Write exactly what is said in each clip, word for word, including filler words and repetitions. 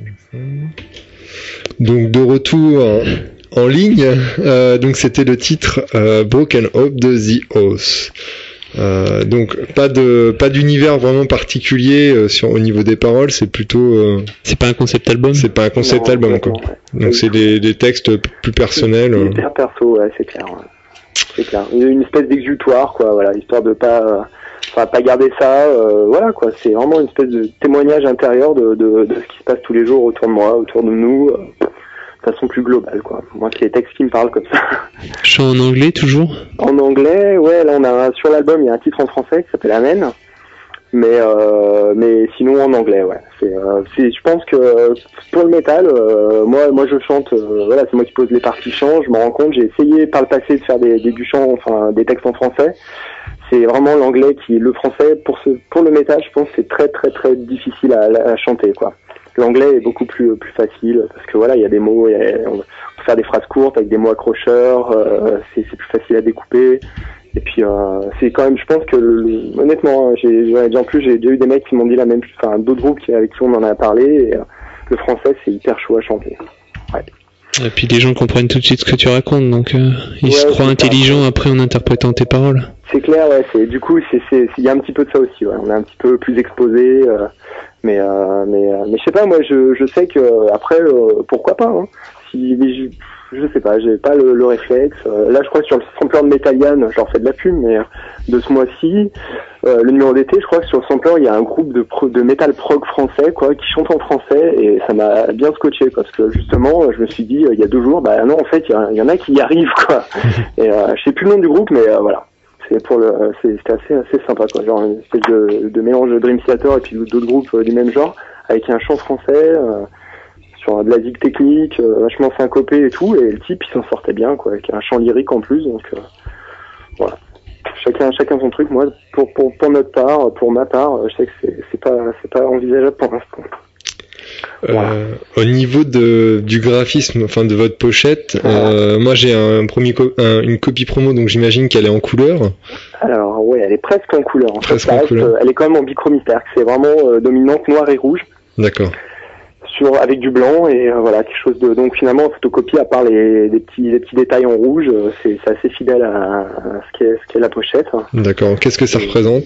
Donc de retour en, en ligne, euh, donc c'était le titre euh, Broken Hope de The Oath. Euh, donc pas de pas d'univers vraiment particulier euh, sur au niveau des paroles, c'est plutôt euh, c'est pas un concept album c'est pas un concept non, album quoi. Ouais. Donc c'est des, des textes plus personnels. C'est hyper perso, ouais, c'est clair. Ouais. C'est clair. Une espèce d'exutoire quoi, voilà, histoire de pas euh, enfin pas garder ça, euh, voilà quoi. C'est vraiment une espèce de témoignage intérieur de, de de ce qui se passe tous les jours autour de moi, autour de nous. Euh, de façon plus globale quoi. Moi c'est les textes qui me parlent comme ça. Chant en anglais toujours? En anglais, ouais, là on a un, sur l'album il y a un titre en français qui s'appelle Amen. Mais euh, mais sinon en anglais, ouais. C'est, euh, c'est je pense que pour le métal, euh, moi moi je chante, euh, voilà, c'est moi qui pose les parties chant, je m'en rends compte, j'ai essayé par le passé de faire des, des du chant, enfin des textes en français. C'est vraiment l'anglais qui le français pour ce pour le métal, je pense que c'est très très très difficile à, à chanter quoi. L'anglais est beaucoup plus plus facile parce que voilà, il y a des mots, y a, on peut faire des phrases courtes avec des mots accrocheurs, euh, c'est c'est plus facile à découper. Et puis euh, c'est quand même, je pense que le, honnêtement, j'ai, j'ai en plus j'ai déjà eu des mecs qui m'ont dit la même, enfin d'autres groupes qui, avec qui on en a parlé. Et, euh, le français c'est hyper chaud à chanter. Ouais. Et puis les gens comprennent tout de suite ce que tu racontes, donc euh, ils ouais, se croient intelligents après en interprétant tes paroles. C'est clair, ouais. C'est du coup c'est c'est il y a un petit peu de ça aussi. Ouais. On est un petit peu plus exposé. Euh, Mais euh, mais euh, mais je sais pas, moi je je sais que après euh, pourquoi pas hein. Si je, je sais pas, j'ai pas le, le réflexe. Euh, là je crois que sur le sampler de Metallian, je leur fais de la pub, mais de ce mois-ci, euh, le numéro d'été, je crois que sur le sampler il y a un groupe de pro, de metal prog français quoi qui chante en français et ça m'a bien scotché parce que justement je me suis dit il y a deux jours bah non en fait il y, y en a qui y arrivent quoi. Et euh, je sais plus le nom du groupe mais euh, voilà. C'est pour le, c'est, c'était assez, assez sympa, quoi. Genre une espèce de, de mélange de Dream Theater et puis d'autres groupes euh, du même genre, avec un chant français, euh, sur de la zig technique, euh, vachement syncopé et tout, et le type il s'en sortait bien, quoi, avec un chant lyrique en plus, donc euh, voilà. Chacun, chacun son truc. Moi, pour, pour, pour notre part, pour ma part, je sais que c'est, c'est pas, c'est pas envisageable pour l'instant. Voilà. Euh, au niveau de du graphisme, enfin de votre pochette, euh, moi j'ai un premier co- un, une copie promo, donc j'imagine qu'elle est en couleur. Alors ouais, elle est presque en couleur. En presque fait, en reste, couleur. Elle est quand même en bichromie, c'est-à-dire que c'est vraiment euh, dominante noir et rouge. D'accord. Sur avec du blanc et euh, voilà quelque chose de donc finalement en photocopie à part les, les petits les petits détails en rouge, euh, c'est, c'est assez fidèle à, à ce qu'est ce qu'est la pochette. D'accord. Qu'est-ce que ça et... représente?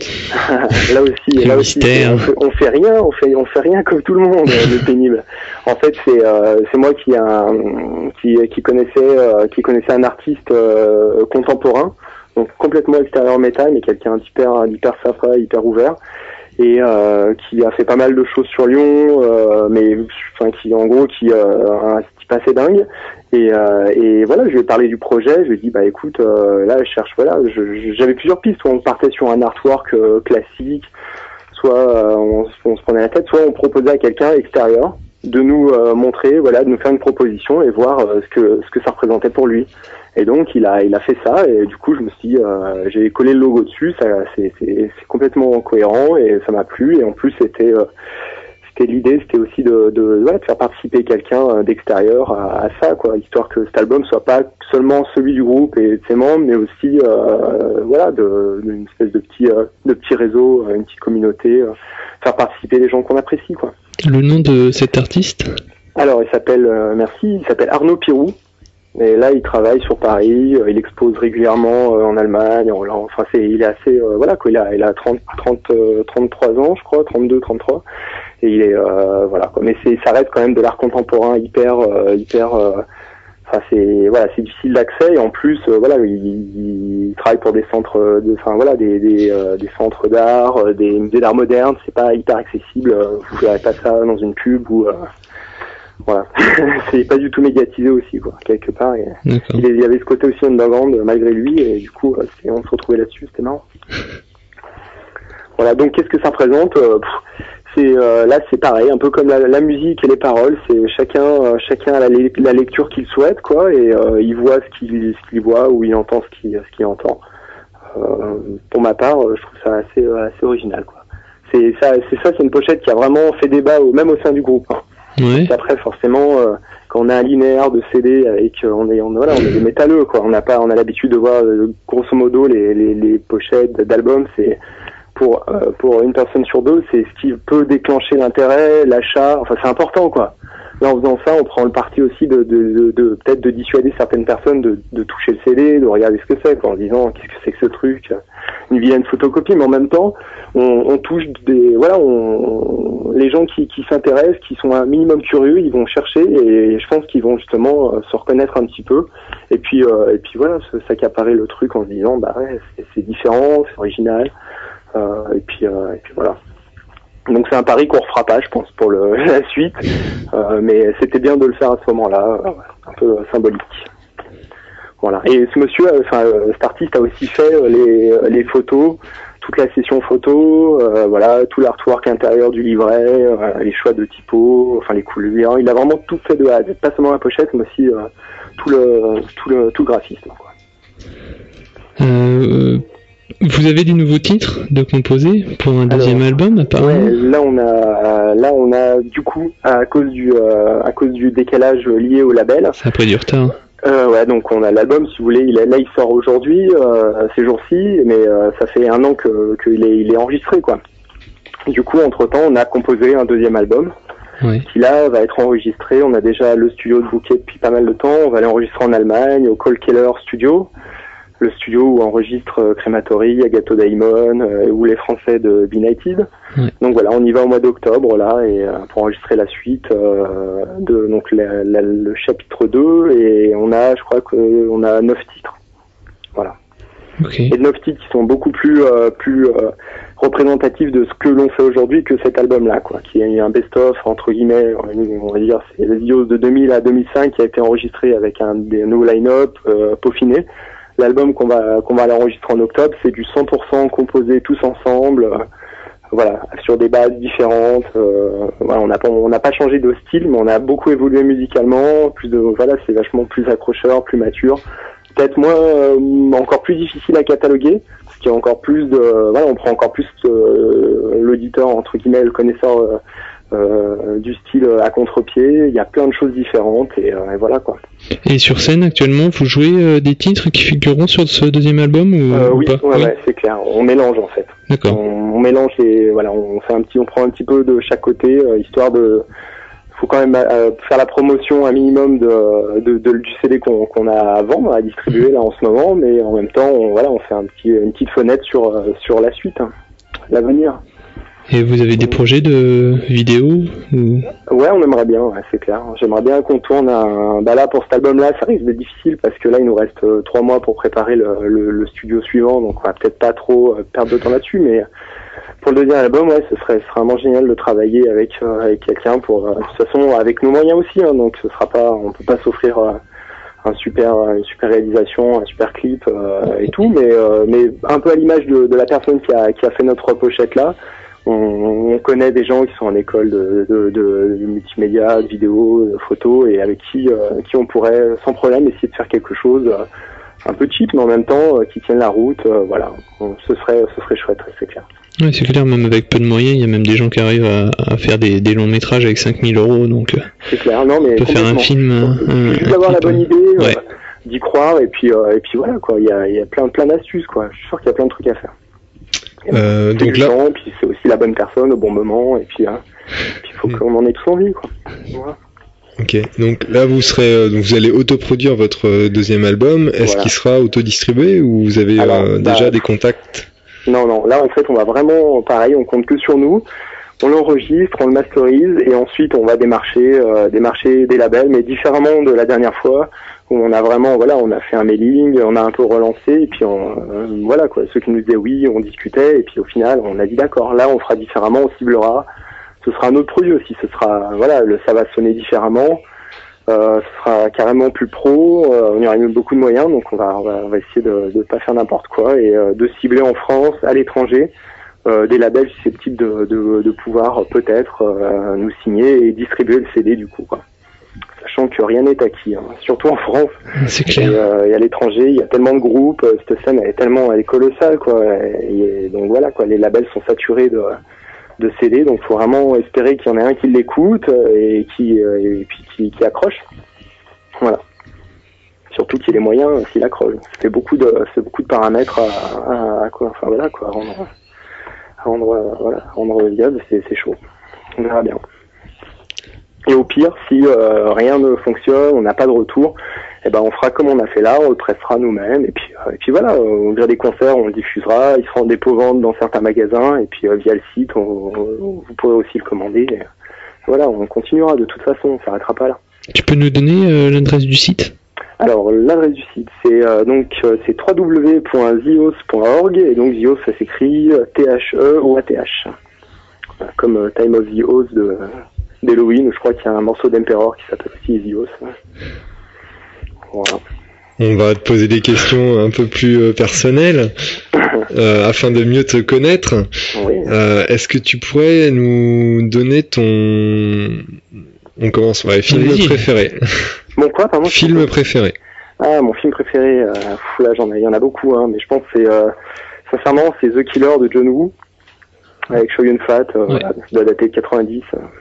Là aussi, là aussi, on fait, on fait rien, on fait on fait rien comme tout le monde, de pénible. En fait, c'est euh, c'est moi qui a qui qui connaissait euh, qui connaissait un artiste euh, contemporain, donc complètement extérieur métal, mais quelqu'un d'hyper d'hyper sympa, hyper ouvert. Et euh, qui a fait pas mal de choses sur Lyon, euh, mais enfin qui en gros qui euh, un type assez dingue. Et, euh, et voilà, je lui ai parlé du projet. Je lui ai dit bah écoute, euh, là je cherche voilà, je, j'avais plusieurs pistes. Soit on partait sur un artwork euh, classique, soit euh, on, on se prenait la tête, soit on proposait à quelqu'un extérieur de nous euh, montrer, voilà, de nous faire une proposition et voir euh, ce que ce que ça représentait pour lui. Et donc il a il a fait ça et du coup je me suis dit, euh, j'ai collé le logo dessus, ça c'est c'est c'est complètement cohérent et ça m'a plu et en plus c'était euh, c'était l'idée c'était aussi de de, ouais, de faire participer quelqu'un d'extérieur à, à ça quoi, histoire que cet album soit pas seulement celui du groupe et de ses membres mais aussi euh, voilà de d'une espèce de petit euh, de petit réseau, une petite communauté, euh, faire participer les gens qu'on apprécie quoi. Le nom de cet artiste? Alors il s'appelle euh, merci, il s'appelle Arnaud Pirou. Et là, il travaille sur Paris, euh, il expose régulièrement euh, en Allemagne, en Hollande. Enfin, c'est, il est assez, euh, voilà, quoi. Il a, il a trente, trente, euh, trente-trois ans, je crois, trente-deux, trente-trois. Et il est, euh, voilà, quoi. Mais c'est, ça reste quand même de l'art contemporain hyper, euh, hyper. Euh, enfin, c'est, voilà, c'est difficile d'accès. Et en plus, euh, voilà, il, il travaille pour des centres, de, enfin, voilà, des, des, euh, des centres d'art, des musées d'art moderne. C'est pas hyper accessible. Vous verrez pas ça dans une pub ou. Euh, Voilà, c'est pas du tout médiatisé aussi quoi, quelque part. Et il y avait ce côté aussi underground malgré lui et du coup c'est, on se retrouvait là-dessus, c'était marrant. Voilà, donc qu'est-ce que ça représente? C'est euh, là c'est pareil, un peu comme la, la musique et les paroles, c'est chacun euh, chacun a la, la lecture qu'il souhaite quoi et euh, il voit ce qu'il ce qu'il voit ou il entend ce qu'il ce qu'il entend. Euh, pour ma part, je trouve ça assez assez original quoi. C'est ça c'est ça c'est une pochette qui a vraiment fait débat au, même au sein du groupe. Hein. Oui. Après forcément euh, quand on a un linéaire de C D avec euh, on est on, voilà on est des métalleux quoi, on n'a pas on a l'habitude de voir euh, grosso modo les, les les pochettes d'albums, c'est pour euh, pour une personne sur deux c'est ce qui peut déclencher l'intérêt, l'achat, enfin c'est important quoi. là, en faisant ça, on prend le parti aussi de, de, de, de peut-être de dissuader certaines personnes de, de toucher le C D, de regarder ce que c'est, quoi, en disant qu'est-ce que c'est que ce truc, une vilaine photocopie. Mais en même temps, on, on touche des, voilà, on, les gens qui, qui s'intéressent, qui sont un minimum curieux, ils vont chercher et je pense qu'ils vont justement euh, se reconnaître un petit peu. Et puis, euh, et puis voilà, s'accaparer le truc en se disant, bah ouais, c'est, c'est différent, c'est original. Euh, et puis, euh, et puis voilà. Donc c'est un pari qu'on refera pas, je pense, pour le, la suite, euh, mais c'était bien de le faire à ce moment-là, euh, un peu symbolique. Voilà. Et ce monsieur, enfin euh, cet artiste a aussi fait euh, les, les photos, toute la session photo, euh, voilà, tout l'artwork intérieur du livret, euh, les choix de typo, enfin les couleurs. Il a vraiment tout fait de A à Z, pas seulement la pochette, mais aussi euh, tout le tout le tout le graphisme, quoi. Euh... Vous avez des nouveaux titres de composer pour un deuxième Alors, album apparemment? Ouais, là on a, là on a du coup à cause du, euh, à cause du décalage lié au label. Ça a pris du retard. Euh, ouais, donc on a l'album, si vous voulez, il est, là il sort aujourd'hui, euh, ces jours-ci, mais euh, ça fait un an que qu'il est, il est enregistré, quoi. Du coup, entre temps, on a composé un deuxième album. Ouais. Qui là va être enregistré. On a déjà le studio de Bouquet depuis pas mal de temps. On va l'enregistrer en Allemagne, au Cole Keller Studio. Le studio où enregistre euh, Crematory, Agato Daimon, euh, ou les Français de Benighted. Ouais. Donc voilà, on y va au mois d'octobre là et euh, pour enregistrer la suite euh, de donc la, la, le chapitre deux et on a, je crois que on a neuf titres. Voilà. Okay. Et neuf titres qui sont beaucoup plus euh, plus euh, représentatifs de ce que l'on fait aujourd'hui que cet album-là, quoi, qui est un best-of entre guillemets, on va dire, c'est les vidéos de deux mille à deux mille cinq qui a été enregistré avec un des nouveaux line-up euh, peaufiné. L'album qu'on va qu'on va aller enregistrer en octobre, c'est du cent pour cent composé tous ensemble, euh, voilà, sur des bases différentes. Euh, voilà, on n'a pas on n'a pas changé de style, mais on a beaucoup évolué musicalement. Plus de voilà, c'est vachement plus accrocheur, plus mature, peut-être moins euh, encore plus difficile à cataloguer, parce qu'il y a encore plus de voilà, on prend encore plus euh, l'auditeur entre guillemets, le connaisseur euh, euh, du style à contre-pied. Il y a plein de choses différentes et, euh, et voilà quoi. Et sur scène actuellement, vous jouez euh, des titres qui figureront sur ce deuxième album ou, euh, ou oui, pas ouais, oui, ouais, c'est clair. On mélange en fait. D'accord. On, on mélange et voilà, on fait un petit, on prend un petit peu de chaque côté, euh, histoire de. Faut quand même euh, faire la promotion un minimum de, de, de du C D qu'on, qu'on a à vendre, à distribuer là en ce moment, mais en même temps, on, voilà, on fait un petit, une petite fenêtre sur euh, sur la suite, hein, l'avenir. Et vous avez des projets de vidéo ou... Ouais, on aimerait bien, ouais, c'est clair. J'aimerais bien qu'on tourne un... Bah là, pour cet album-là, ça risque d'être difficile parce que là, il nous reste euh, trois mois pour préparer le, le, le studio suivant, donc on va peut-être pas trop euh, perdre de temps là-dessus, mais pour le deuxième album, ouais, ce serait, ce serait vraiment génial de travailler avec, euh, avec quelqu'un pour, euh, de toute façon, avec nos moyens aussi, hein, donc ce sera pas, on peut pas s'offrir euh, un super, une super réalisation, un super clip euh, et tout, mais, euh, mais un peu à l'image de, de la personne qui a, qui a fait notre pochette là. On, on connaît des gens qui sont en école de, de, de, de multimédia, de vidéo, de photos, et avec qui, euh, qui on pourrait sans problème essayer de faire quelque chose euh, un peu cheap, mais en même temps euh, qui tienne la route. Euh, voilà, on, ce serait, ce serait chouette, c'est clair. Oui, c'est clair. Même avec peu de moyens, il y a même des gens qui arrivent à, à faire des, des longs métrages avec cinq mille euros. Donc, c'est clair. Non, mais on peut faire un film. Il faut juste avoir la bonne idée, ouais. euh, d'y croire, et puis, euh, et puis voilà, quoi. Il y a, il y a plein, plein d'astuces, quoi. Je suis sûr qu'il y a plein de trucs à faire. Euh, donc là, temps, puis c'est aussi la bonne personne au bon moment, et puis hein, il faut mmh. qu'on en ait tous envie, quoi. Voilà. Ok, donc là vous serez, euh, donc vous allez autoproduire votre euh, deuxième album. Est-ce voilà. qu'il sera autodistribué ou vous avez Alors, euh, bah, déjà des contacts? Non, non. Là en fait, on va vraiment, pareil, on compte que sur nous. On l'enregistre, on le masterise, et ensuite on va démarcher, euh, démarcher des labels, mais différemment de la dernière fois. Où on a vraiment, voilà, on a fait un mailing, on a un peu relancé, et puis on, euh, voilà quoi, ceux qui nous disaient oui, on discutait, et puis au final, on a dit d'accord, là on fera différemment, on ciblera, ce sera un autre produit aussi, ce sera, voilà, le, ça va sonner différemment, euh, ce sera carrément plus pro, euh, on y aura mis beaucoup de moyens, donc on va, on va, on va essayer de, de pas faire n'importe quoi, et euh, de cibler en France, à l'étranger, euh, des labels susceptibles de, de, de pouvoir peut-être euh, nous signer et distribuer le C D du coup, quoi. Sachant que rien n'est acquis, hein. Surtout en France. C'est clair. Et, euh, et à l'étranger, il y a tellement de groupes, cette scène elle est tellement, elle est colossale, quoi. Et, et donc voilà, quoi, les labels sont saturés de, de C D, donc faut vraiment espérer qu'il y en ait un qui l'écoute et qui, et puis qui, qui accroche. Voilà. Surtout qu'il ait les moyens, s'il accroche. C'est beaucoup de, c'est beaucoup de paramètres à, à, à quoi, enfin voilà, quoi, à rendre, à rendre, voilà, à rendre viable, c'est, c'est chaud. On verra bien. Et au pire, si euh, rien ne fonctionne, on n'a pas de retour, eh ben on fera comme on a fait là, on le pressera nous-mêmes, et puis euh, et puis voilà, on verra des concerts, on le diffusera, il sera en dépôt-vente dans certains magasins, et puis euh, via le site, on, on, vous pourrez aussi le commander. Et, voilà, on continuera de toute façon, on s'arrêtera pas là. Tu peux nous donner euh, l'adresse du site ? Alors l'adresse du site, c'est euh, donc euh, c'est w w w point zios point org, et donc Zios ça s'écrit T H E O A T H, voilà, comme euh, Time of the Oz de d'Halloween, où je crois qu'il y a un morceau d'Emperor qui s'appelle aussi Zios. Voilà. On va te poser des questions un peu plus euh, personnelles euh, afin de mieux te connaître. Oui. Euh, est-ce que tu pourrais nous donner ton... On commence, ouais, film Oui. préféré. Mon quoi, pardon? Film préféré. Ah, mon film préféré, euh, pff, là j'en ai, il y en a beaucoup, hein, mais je pense que c'est, euh, sincèrement, c'est The Killer de John Woo, avec Chow Yun-fat, euh, Ouais. voilà, qui doit dater de quatre-vingt-dix.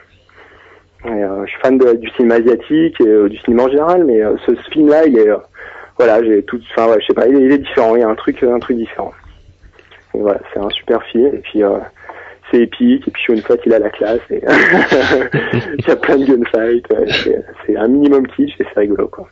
Euh, et, euh, je suis fan de, du cinéma asiatique et euh, du cinéma en général, mais euh, ce, ce film-là, il est, euh, voilà, j'ai tout, enfin, ouais, je sais pas, il est, il est différent, il y a un truc, un truc différent. Et voilà, c'est un super film, et puis euh, c'est épique, et puis Chow Yun-fat, il a la classe, et il y a plein de gunfights, ouais, c'est, c'est un minimum kitsch, et c'est rigolo, quoi.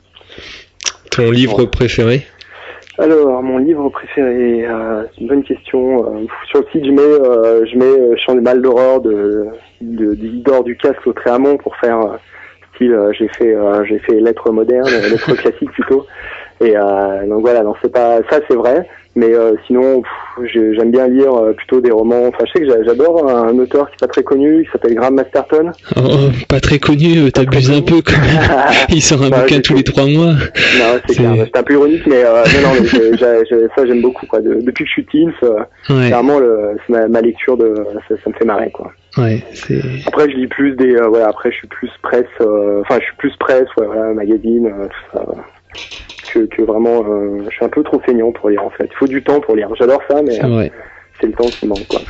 Ton livre ouais. préféré? Alors, mon livre préféré, euh, c'est une bonne question. Euh, sur le site, je mets, euh, je mets euh, Chant du mal d'horreur de, de, d'Isidore Ducasse au Tréamont pour faire euh, style, euh, j'ai fait, euh, j'ai fait lettres modernes, lettres classiques plutôt. Et euh, donc voilà, non, c'est pas, ça c'est vrai. Mais euh, sinon, pff, j'aime bien lire euh, plutôt des romans. Enfin, je sais que j'adore un auteur qui est pas très connu, qui s'appelle Graham Masterton. Oh, pas très connu, t'abuses un peu quand même. Il sort un bah, bouquin tous les trois mois. Non, c'est clair. C'est un peu ironique, mais euh, non, non, mais j'ai, j'ai, ça j'aime beaucoup, quoi. De, depuis que je suis teens, euh, ouais. Clairement, le, c'est ma, ma lecture de, ça, ça me fait marrer, quoi. Ouais, c'est... Après, je lis plus des, euh, ouais, après, je suis plus presse, enfin, euh, je suis plus presse, ouais, voilà, magazine, euh, tout ça. Voilà. Que, que vraiment, euh, je suis un peu trop feignant pour lire en fait. Il faut du temps pour lire. J'adore ça, mais euh, c'est le temps qui manque, quoi.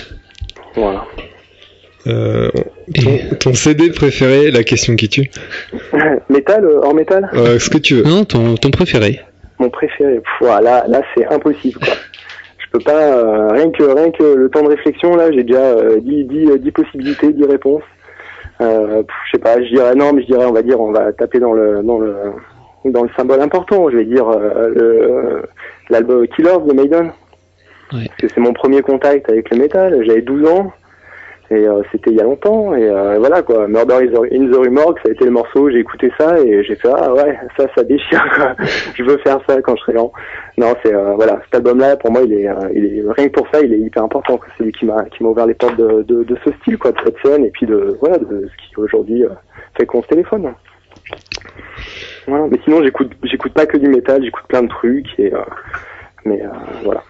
Voilà. Euh, ton, ton C D préféré, la question qui tue. Métal, euh, hors métal. Euh, ce que tu veux. Non, ton, ton préféré. Mon préféré. Pff, voilà, là, c'est impossible, quoi. Je peux pas. Euh, rien que rien que le temps de réflexion, là, j'ai déjà euh, dix, dix, dix possibilités, dix réponses. Euh, pff, je sais pas. Je dirais non, mais je dirais, on va dire, on va taper dans le dans le dans le symbole important, je vais dire euh, le, l'album Killers de Maiden. Ouais. Parce que c'est mon premier contact avec le métal, j'avais douze ans, et euh, c'était il y a longtemps, et euh, voilà quoi, Murder in the Remorque, ça a été le morceau, j'ai écouté ça, et j'ai fait, ah ouais, ça, ça déchire, quoi. Je veux faire ça quand je serai grand. Non, c'est, euh, voilà, cet album-là, pour moi, il est, euh, il est, rien que pour ça, il est hyper important, quoi. C'est lui qui m'a, qui m'a ouvert les portes de, de, de ce style, quoi, de cette scène, et puis de, voilà, de ce qui aujourd'hui euh, fait qu'on se téléphone. Voilà, mais sinon j'écoute j'écoute pas que du métal, j'écoute plein de trucs et euh, mais euh, voilà.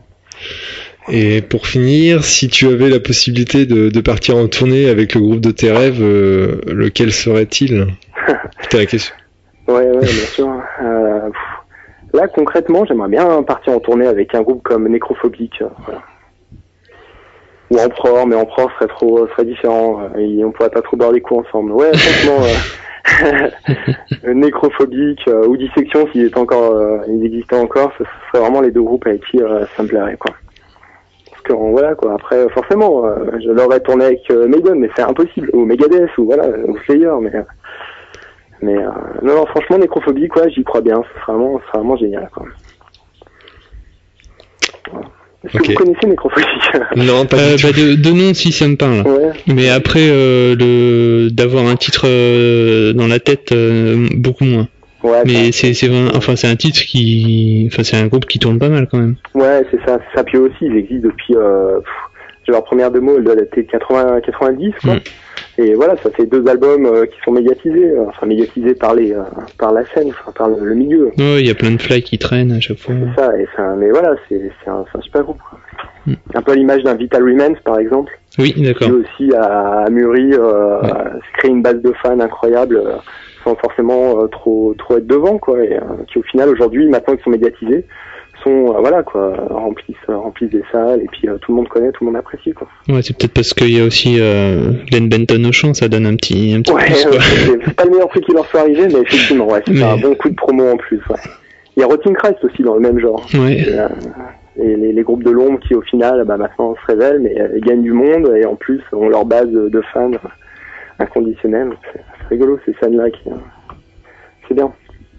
Et pour finir, si tu avais la possibilité de, de partir en tournée avec le groupe de tes rêves, euh, lequel serait-il? C'était la question. Ouais, ouais, bien sûr. Euh, là concrètement, j'aimerais bien partir en tournée avec un groupe comme Nécrophobique, euh, voilà. Ou Emperor, mais Emperor serait trop serait différent, euh, et on pourrait pas trop boire les coups ensemble. Ouais, franchement. Euh, Nécrophobique euh, ou Dissection s'il est encore euh, il existait encore, ce serait vraiment les deux groupes avec qui euh, ça me plairait, quoi. Parce que voilà quoi, après forcément euh, je l'aurais tourné avec euh, Maiden, mais c'est impossible, ou Megadeth ou voilà, ou Slayer, mais mais euh, non, non franchement Nécrophobique, quoi, j'y crois bien, ce serait vraiment, ce serait vraiment génial, quoi. Voilà. Est-ce okay. que vous connaissez Nécrophobique? Non, pas euh, bah de, de nom si ça me parle. Ouais. Mais après euh, le d'avoir un titre euh, dans la tête euh, beaucoup moins. Ouais, mais c'est c'est enfin c'est un titre qui enfin c'est un groupe qui tourne pas mal quand même. Ouais, c'est ça, c'est ça. Puis aussi ils existent depuis euh, pff, leur première démo, elle doit dater de quatre-vingts quatre-vingt-dix, quoi. Mm. Et voilà, ça fait deux albums euh, qui sont médiatisés, euh, enfin médiatisés par les euh, par la scène, enfin par le, le milieu. Ouais, il y a plein de fly qui traînent à chaque fois. C'est ça, et c'est un, mais voilà, c'est c'est un, c'est un super groupe, quoi. Mm. Un peu à l'image d'un Vital Remains par exemple. Oui, d'accord. Qui aussi a, a mûri, euh, ouais. a créé une base de fans incroyable, euh, sans forcément euh, trop trop être devant, quoi. Et euh, qui au final aujourd'hui, maintenant qu'ils sont médiatisés, sont euh, voilà quoi, remplissent euh, remplissent des salles, et puis euh, tout le monde connaît, tout le monde apprécie, quoi. Ouais, c'est peut-être parce qu'il y a aussi euh, Glenn Benton au chant, ça donne un petit un petit ouais, plus, quoi. Ouais, c'est, c'est pas le meilleur truc qui leur soit arrivé, mais effectivement ouais, c'est mais... un bon coup de promo en plus, ouais. Il y a Rotting Christ aussi dans le même genre. Ouais. Et, euh, et les, les groupes de l'ombre qui au final bah maintenant se révèlent, mais euh, ils gagnent du monde, et en plus ont leur base de, de fans inconditionnel. C'est, c'est rigolo ces scènes-là, qui, c'est bien.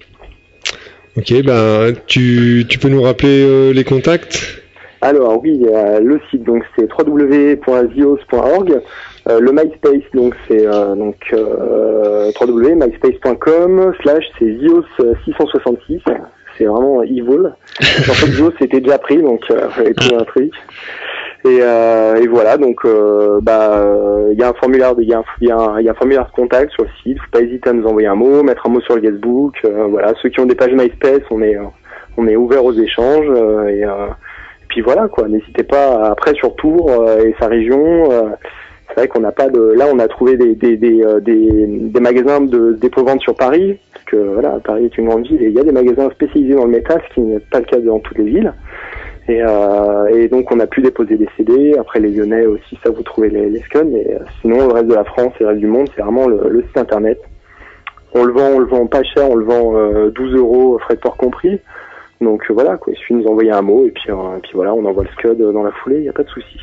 Ok, ben tu, tu peux nous rappeler euh, les contacts? Alors oui, euh, le site donc c'est w w w point zios point org, euh, le MySpace donc c'est euh, donc euh, w w w point myspace point com slash c'est zios six cent soixante-six, c'est vraiment evil. En fait Zios c'était déjà pris donc il euh, fallait trouver un truc. Et, euh, et voilà, donc euh, bah il y a un formulaire de il y a un, y a un, y a un formulaire de contact sur le site, faut pas hésiter à nous envoyer un mot, mettre un mot sur le guestbook, euh, voilà, ceux qui ont des pages MySpace, on est on est ouvert aux échanges euh, et euh, puis voilà quoi, n'hésitez pas après sur Tours euh, et sa région, euh, c'est vrai qu'on n'a pas de là on a trouvé des des des euh, des, des magasins de dépôt-vente sur Paris, parce que voilà, Paris est une grande ville et il y a des magasins spécialisés dans le métal, ce qui n'est pas le cas dans toutes les villes. Et, euh, et donc on a pu déposer des C D. Après les Lyonnais aussi, ça vous trouvez les, les scuds. Mais sinon le reste de la France et le reste du monde, c'est vraiment le, le site internet. On le vend, on le vend pas cher, on le vend euh, douze euros, frais de port compris. Donc euh, voilà, quoi. Il suffit de nous envoyer un mot et puis, euh, et puis voilà, on envoie le scud dans la foulée. Il n'y a pas de souci.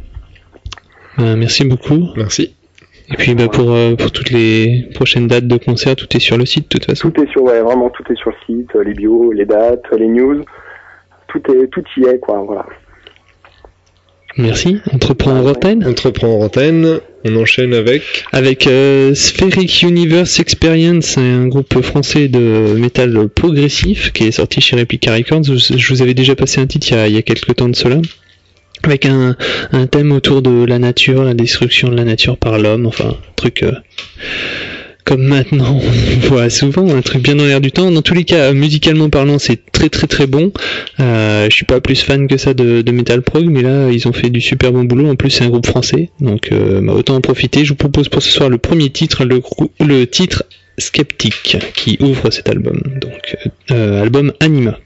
Euh, merci beaucoup. Merci. Et puis bah, pour euh, pour toutes les prochaines dates de concert, tout est sur le site de toute façon. Tout est sur, ouais, vraiment tout est sur le site, les bios, les dates, les news. Tout, est, tout y est, quoi, voilà. Merci. Entreprend en antenne. Entreprend en antenne. On enchaîne avec avec euh, Spheric Universe Experience, un groupe français de métal progressif qui est sorti chez Replica Records. Je vous avais déjà passé un titre il y a, il y a quelques temps de cela, avec un, un thème autour de la nature, la destruction de la nature par l'homme, enfin un truc euh, comme maintenant on voit souvent, un truc bien dans l'air du temps. Dans tous les cas, musicalement parlant, c'est très très très bon. Euh, je suis pas plus fan que ça de, de metal prog, mais là ils ont fait du super bon boulot. En plus c'est un groupe français, donc euh, bah, autant en profiter. Je vous propose pour ce soir le premier titre, le, le titre Skeptic, qui ouvre cet album, donc euh, album Anima.